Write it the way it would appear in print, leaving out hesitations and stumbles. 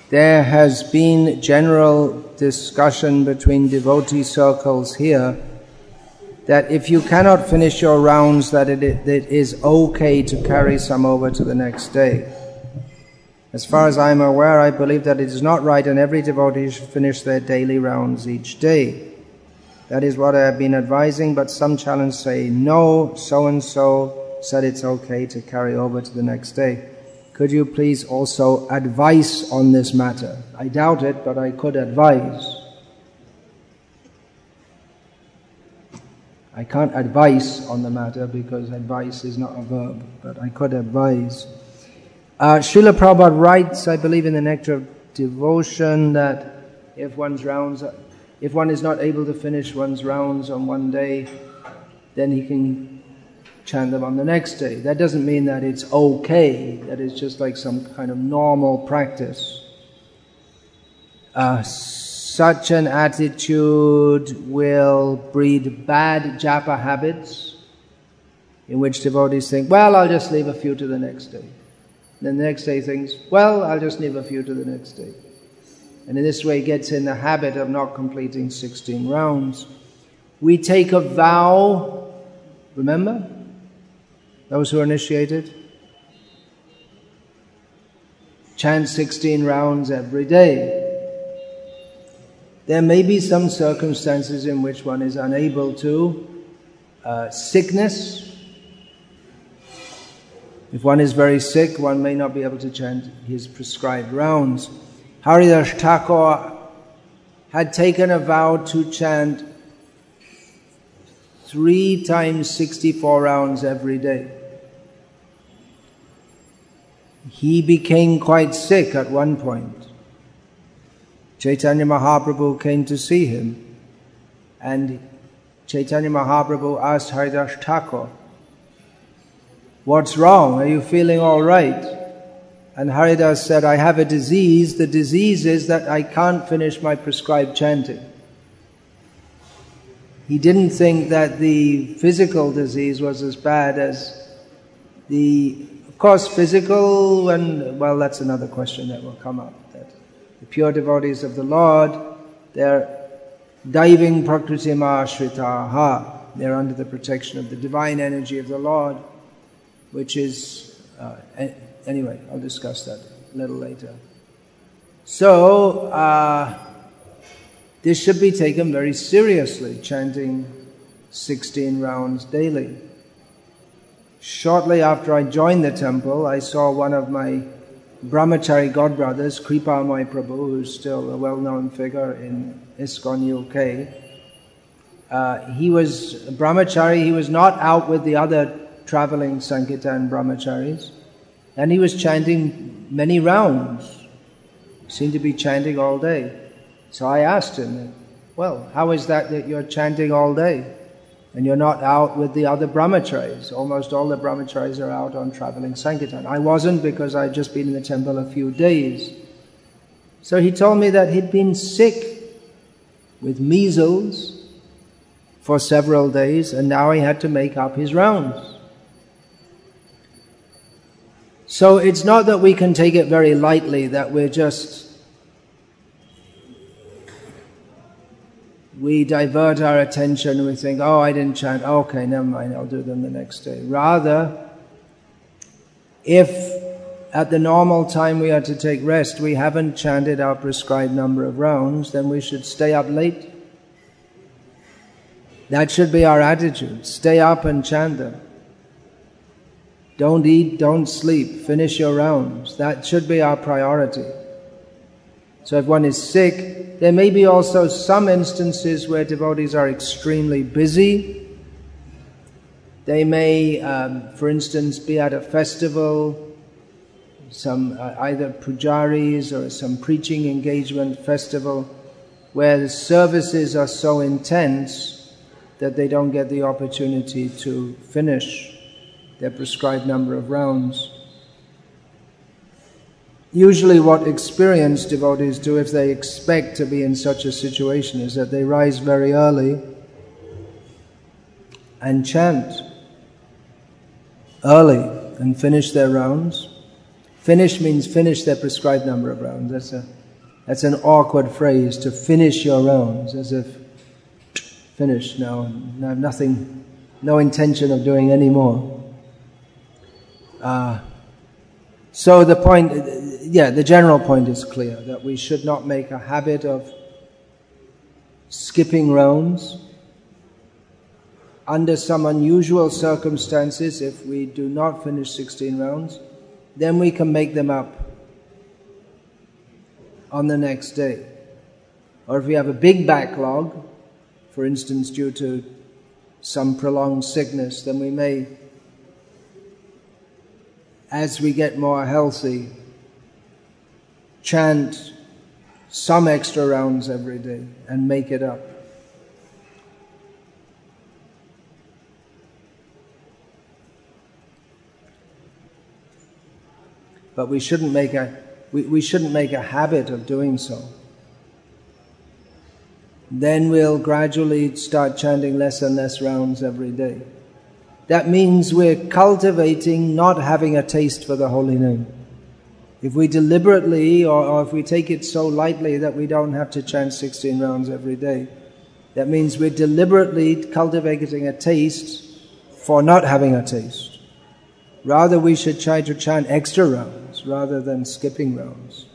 There has been general discussion between devotee circles here that if you cannot finish your rounds, that it is okay to carry some over to the next day. As far as I am aware, I believe that it is not right and every devotee should finish their daily rounds each day. That is what I have been advising, but some challenge say, no, so-and-so said it's okay to carry over to the next day. Could you please also advise on this matter? I doubt it, but I could advise. I can't advise on the matter because advice is not a verb, but I could advise. Srila Prabhupada writes, I believe in the Nectar of Devotion, that if one is not able to finish one's rounds on one day, then he can chant them on the next day. That doesn't mean that it's okay, that it's just like some kind of normal practice. Such an attitude will breed bad japa habits, in which devotees think, well, I'll just leave a few to the next day. Then the next day thinks, well, I'll just leave a few to the next day. And in this way gets in the habit of not completing 16 rounds. We take a vow, remember? Those who are initiated? Chant 16 rounds every day. There may be some circumstances in which one is unable to. Sickness. If one is very sick, one may not be able to chant his prescribed rounds. Haridas Thakur had taken a vow to chant 3 times 64 rounds every day. He became quite sick at one point. Chaitanya Mahaprabhu came to see him, and Chaitanya Mahaprabhu asked Haridas Thakur, what's wrong? Are you feeling all right? And Haridas said, I have a disease. The disease is that I can't finish my prescribed chanting. He didn't think that the physical disease was as bad as of course, physical, and well, that's another question that will come up. That the pure devotees of the Lord, they're daiving prakritim ashritaha. They're under the protection of the divine energy of the Lord, which is, anyway, I'll discuss that a little later. So, this should be taken very seriously, chanting 16 rounds daily. Shortly after I joined the temple, I saw one of my brahmachari godbrothers, Kripamai Prabhu, who's still a well-known figure in ISKCON UK. He was a brahmachari. He was not out with the other traveling Sankirtan brahmacharis, and he was chanting many rounds. Seemed to be chanting all day. So I asked him, well, how is that you're chanting all day and you're not out with the other brahmacharis? Almost all the brahmacharis are out on traveling Sankirtan. I wasn't, because I'd just been in the temple a few days. So he told me that he'd been sick with measles for several days, and now he had to make up his rounds. So it's not that we can take it very lightly, that we divert our attention, we think, oh, I didn't chant, okay, never mind, I'll do them the next day. Rather, if at the normal time we are to take rest, we haven't chanted our prescribed number of rounds, then we should stay up late. That should be our attitude. Stay up and chant them. Don't eat, don't sleep, finish your rounds. That should be our priority. So if one is sick, there may be also some instances where devotees are extremely busy. They may, for instance, be at a festival, some either pujaris or some preaching engagement festival, where the services are so intense that they don't get the opportunity to finish their prescribed number of rounds. Usually what experienced devotees do if they expect to be in such a situation is that they rise very early and chant early and finish their rounds. Finish means finish their prescribed number of rounds. That's a That's an awkward phrase, to finish your rounds, as if finished now, and I have nothing, no intention of doing any more. So the point, the general point is clear, that we should not make a habit of skipping rounds. Under some unusual circumstances, if we do not finish 16 rounds, then we can make them up on the next day. Or if we have a big backlog, for instance due to some prolonged sickness, then we may, as we get more healthy, chant some extra rounds every day and make it up. But we shouldn't make a habit of doing so. Then we'll gradually start chanting less and less rounds every day. That means we're cultivating not having a taste for the holy name. If we deliberately, or if we take it so lightly that we don't have to chant 16 rounds every day, that means we're deliberately cultivating a taste for not having a taste. Rather, we should try to chant extra rounds rather than skipping rounds.